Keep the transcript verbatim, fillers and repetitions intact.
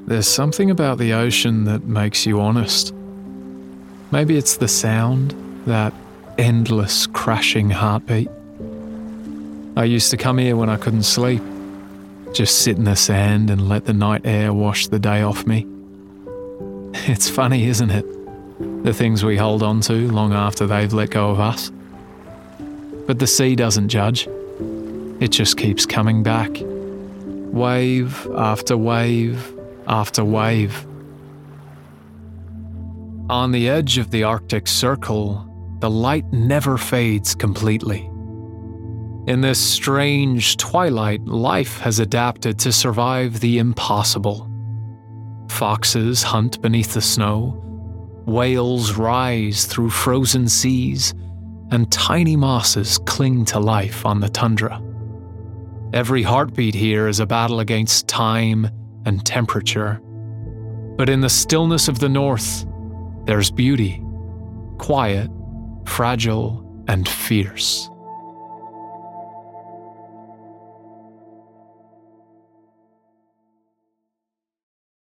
There's something about the ocean that makes you honest. Maybe it's the sound, that endless crashing heartbeat. I used to come here when I couldn't sleep, just sit in the sand and let the night air wash the day off me. It's funny, isn't it? The things we hold on to long after they've let go of us. But the sea doesn't judge. It just keeps coming back. Wave after wave after wave. On the edge of the Arctic Circle, the light never fades completely. In this strange twilight, life has adapted to survive the impossible. Foxes hunt beneath the snow, whales rise through frozen seas, and tiny mosses cling to life on the tundra. Every heartbeat here is a battle against time and temperature. But in the stillness of the north, there's beauty, quiet, fragile, and fierce.